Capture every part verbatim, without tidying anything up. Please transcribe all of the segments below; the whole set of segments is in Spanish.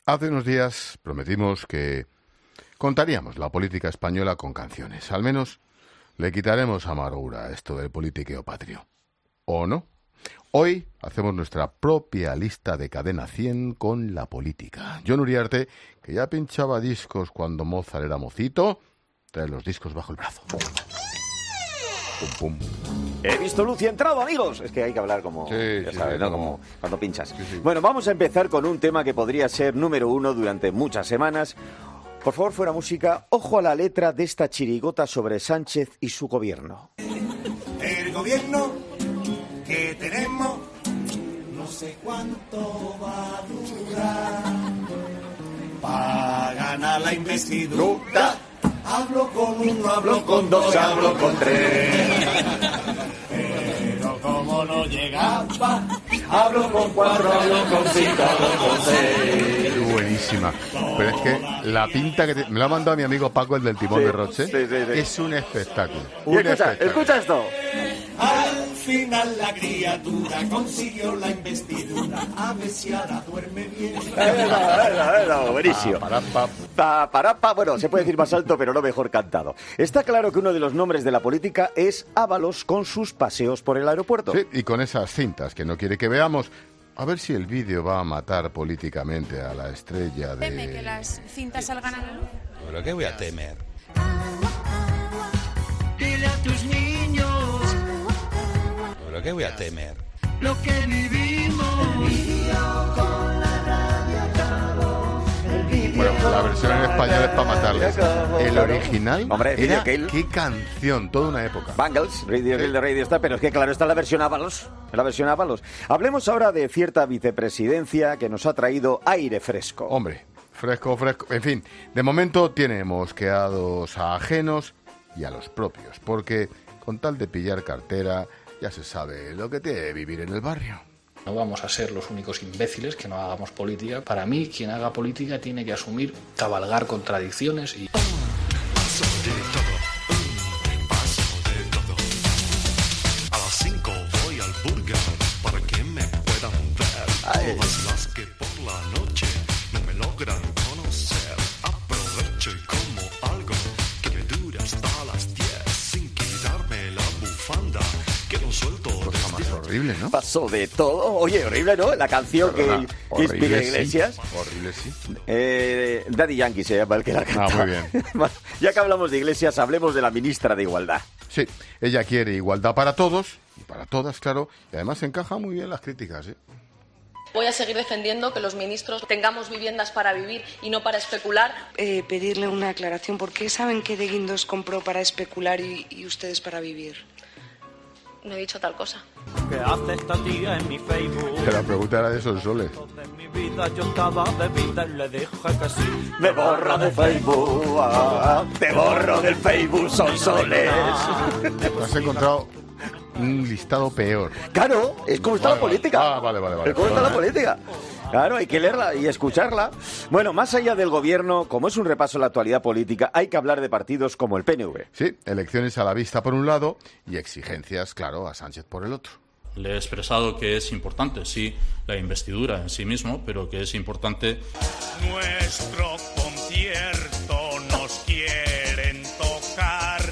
Hace unos días prometimos que contaríamos la política española con canciones. Al menos le quitaremos amargura a esto del politiqueo patrio. ¿O no? Hoy hacemos nuestra propia lista de Cadena cien con la política. Jon Uriarte, que ya pinchaba discos cuando Mozart era mocito, trae los discos bajo el brazo. Pum, pum. He visto luz y entrado, amigos. Es que hay que hablar como, sí, ya sí, sabes, sí, ¿no? como... Como cuando pinchas. Sí, sí. Bueno, vamos a empezar con un tema que podría ser número uno durante muchas semanas. Por favor, fuera música. Ojo a la letra de esta chirigota sobre Sánchez y su gobierno. El gobierno que tenemos no sé cuánto va a durar. Para ganar la investidura, hablo con uno, hablo con dos, hablo con tres. Pero como no llegaba, hablo con cuatro, hablo con cinco, hablo con seis. Buenísima. Pero es que la pinta que te... me lo ha mandado mi amigo Paco, el del Timón Sí, de Roche. sí, sí, sí. Es un espectáculo. Y Un escucha, espectáculo. escucha esto. Al final la criatura consiguió la investidura. A ver si ahora duerme bien. Buenísimo. Ah, para, pa. Pa, para, pa. Bueno, se puede decir más alto, pero no mejor cantado. Está claro que uno de los nombres de la política es Ábalos con sus paseos por el aeropuerto. Sí, y con esas cintas que no quiere que veamos. A ver si el vídeo va a matar políticamente a la estrella de... Teme que las cintas salgan a la luz. ¿Pero qué voy a temer? Dile a tus niños ¿Pero qué voy a temer? lo que vivimos. Bueno, la versión en español es para matarles. El original Hombre, era... Video Kill. ¡Qué canción! Toda una época. Bangles, Radio Kill de Radio Star, pero es que claro, está la versión Ábalos, la versión Ábalos. Hablemos ahora de cierta vicepresidencia que nos ha traído aire fresco. Hombre, fresco, fresco. En fin, de momento tiene mosqueados a ajenos y a los propios, porque con tal de pillar cartera ya se sabe lo que tiene vivir en el barrio. No vamos a ser los únicos imbéciles que no hagamos política. Para mí, quien haga política tiene que asumir, cabalgar contradicciones y... Paso de todo, mm, paso de todo. A las cinco voy al burger para que me puedan ver. Ay. Todas las que por la noche no me logran conocer. Aprovecho y como algo que me dure hasta las diez sin quitarme la bufanda que no suelto. Cosa más horrible, ¿no? Pasó de todo. Oye, horrible, ¿no? La canción que, Perdona, que inspira horrible, Iglesias. sí. Horrible, sí. Eh, Daddy Yankee se llama el que la canta. muy bien. Bueno, ya que hablamos de Iglesias, hablemos de la ministra de Igualdad. Sí, ella quiere igualdad para todos y para todas, claro, y además encaja muy bien las críticas, ¿eh? Voy a seguir defendiendo que los ministros tengamos viviendas para vivir y no para especular. Eh, pedirle una aclaración. ¿Por qué saben que De Guindos compró para especular y, y ustedes para vivir? No he dicho tal cosa. ¿Qué hace esta tía en mi Facebook? Que la pregunta era de esos soles. De mi vida yo estaba de vida y le dije que sí. Me borra de Facebook, ah, te borro del Facebook, son soles. Has encontrado un listado peor. Claro, es como está Vale, la política. vale. Ah, vale, vale, vale. Es como está la Perdona, ¿eh? política. Claro, hay que leerla y escucharla. Bueno, más allá del gobierno, como es un repaso a la actualidad política, hay que hablar de partidos como el P N V. Sí, elecciones a la vista por un lado y exigencias, claro, a Sánchez por el otro. Le he expresado que es importante, sí, la investidura en sí mismo, pero que es importante... Nuestro concierto nos quieren tocar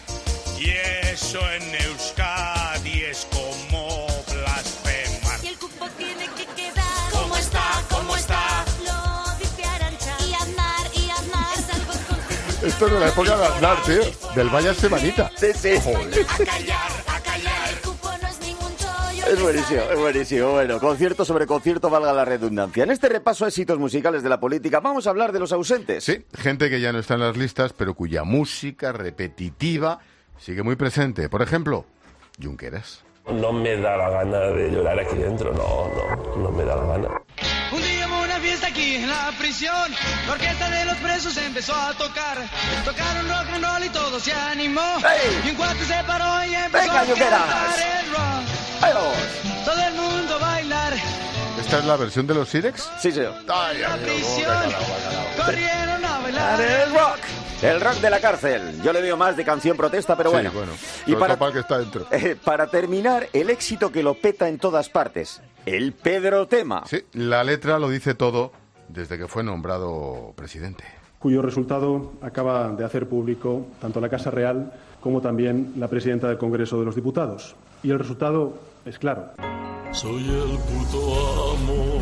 y eso en Euskadi es como blasfemar. Y el cupo tiene que quedar. ¿Cómo está? ¿Cómo está? Lo dice Arantxa. Y Aznar, y Aznar es algo con... Esto es de la época de Aznar, tío, del Vaya Semanita. Sí, sí. Joder. A callar, a callar. El cupo no es ningún chollo. Es buenísimo, es buenísimo. Bueno, concierto sobre concierto, valga la redundancia. En este repaso a éxitos musicales de la política, vamos a hablar de los ausentes. Sí, gente que ya no está en las listas, pero cuya música repetitiva sigue muy presente. Por ejemplo, Junqueras. No me da la gana de llorar aquí dentro, no, no, no me da la gana. Un día hubo una fiesta aquí en la prisión. La orquesta de los presos empezó a tocar. Tocaron rock and roll y todo se animó. ¡Hey! Y un cuate se paró y empezó ¡Venga, a Junqueras! cantar el rock. ¡Ahí vamos! Todo el mundo a bailar. ¿Esta es la versión de los Sirex? Sí, señor. Ay, La amigo, prisión. bacalao, bacalao. Corrieron a bailar El rock. El rock de la cárcel. Yo le veo más de canción protesta, pero Sí, bueno. bueno. Y Sobre para, todo para el que está dentro. eh, para terminar, el éxito que lo peta en todas partes. El Pedro Tema. Sí, la letra lo dice todo desde que fue nombrado presidente. Cuyo resultado acaba de hacer público tanto la Casa Real como también la presidenta del Congreso de los Diputados. Y el resultado es claro. Soy el puto amo.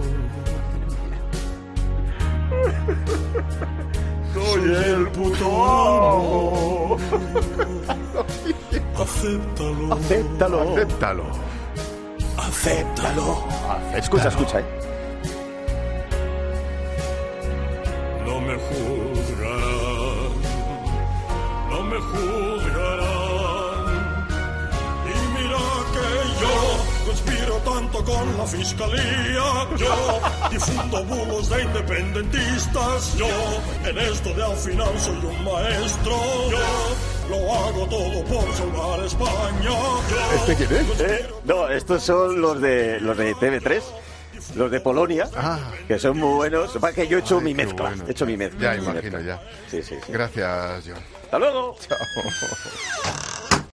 Soy el puto amo. Acéptalo. Acéptalo. Acéptalo. Acéptalo. Escucha, escucha, ¿eh? No me juzgarán, no me juzgarán. Y mira que yo conspiro tanto con la fiscalía. Yo difundo bulos de independentistas. Yo en esto de al final soy un maestro. Yo lo hago todo por salvar España. Yo ¿Este quién es? ¿Eh? No, estos son los de los de T V tres. Los de Polonia, ah. que son muy buenos. Para que yo he hecho Ay, mi mezcla. Bueno. He hecho mi mezcla. Ya imagino, mezcla. ya. Sí, sí, sí. Gracias, John. Hasta luego. Chao.